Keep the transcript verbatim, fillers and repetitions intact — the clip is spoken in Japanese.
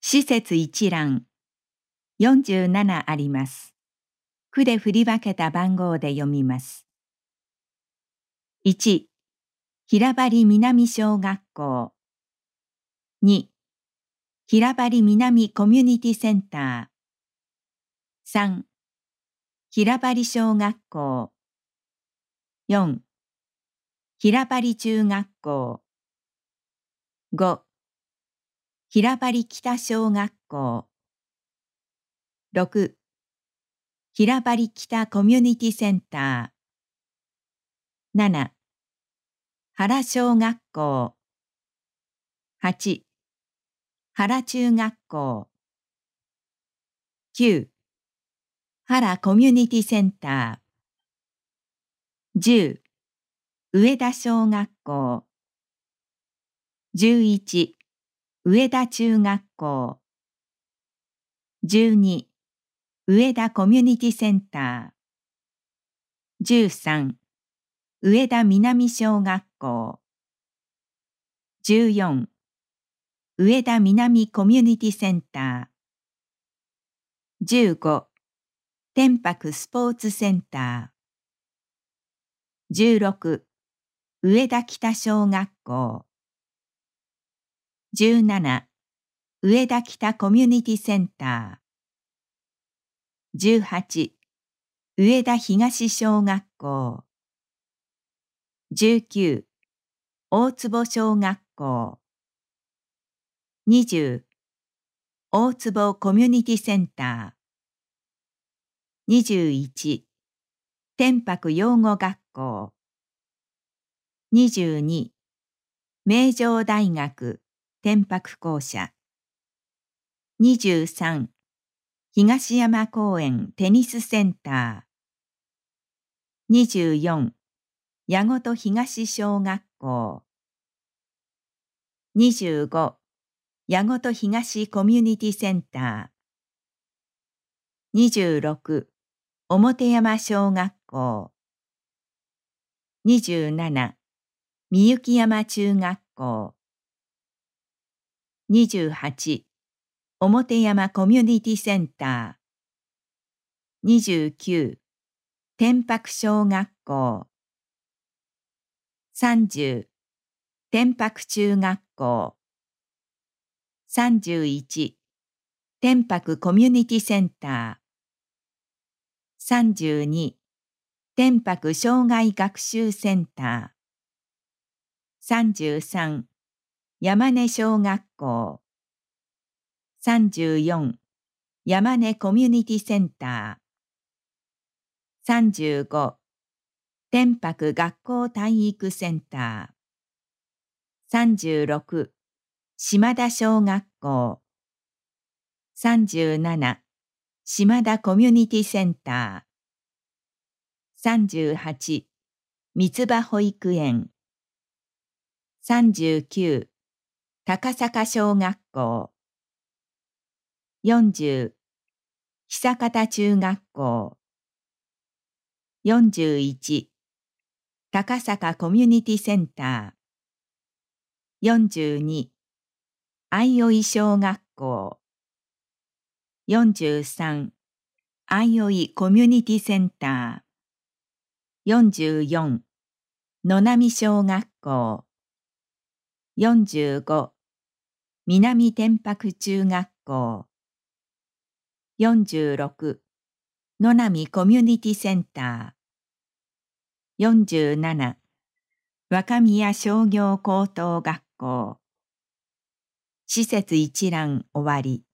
施設一覧、よんじゅうななあります。区で振り分けた番号で読みます。いち、平張南小学校。に、平張南コミュニティセンター。さん、平張小学校。よん、平張中学校。ご、平張北小学校。ろく、平張北コミュニティセンター。なな、原小学校。はち、原中学校。きゅう、原コミュニティセンター。じゅう、上田小学校。じゅういち、上田中学校。じゅうに、上田コミュニティセンター。じゅうさん、上田南小学校。じゅうよん、上田南コミュニティセンター。じゅうご、天白スポーツセンター。じゅうろく、上田北小学校。じゅうなな、上田北コミュニティセンター。じゅうはち、上田東小学校。じゅうきゅう、大坪小学校。にじゅう、大坪コミュニティセンター。にじゅういち、天白養護学校。にじゅうに、名城大学天白校舎。にじゅうさん、東山公園テニスセンター。にじゅうよん、矢事東小学校。にじゅうご、矢事東コミュニティセンター。にじゅうろく、表山小学校。にじゅうなな、みゆき山中学校。にじゅうはち、表山コミュニティセンター。にじゅうきゅう、天白小学校。さんじゅう、天白中学校。さんじゅういち、天白コミュニティセンター。さんじゅうに、天白障害学習センター。さんじゅうさん、山根小学校。さんじゅうよん、山根コミュニティセンター。さんじゅうご、天白学校体育センター。さんじゅうろく、島田小学校。さんじゅうなな、島田コミュニティセンター。さんじゅうはち、三つ葉保育園。さんじゅうきゅう、高坂小学校。よんじゅう、久方中学校。よんじゅういち、高坂コミュニティセンター。よんじゅうに、相生小学校。よんじゅうさん、相生コミュニティセンター。よんじゅうよん、野波小学校。よんじゅうご、南天白中学校。よんじゅうろく、野波コミュニティセンター。よんじゅうなな、若宮商業高等学校。施設一覧終わり。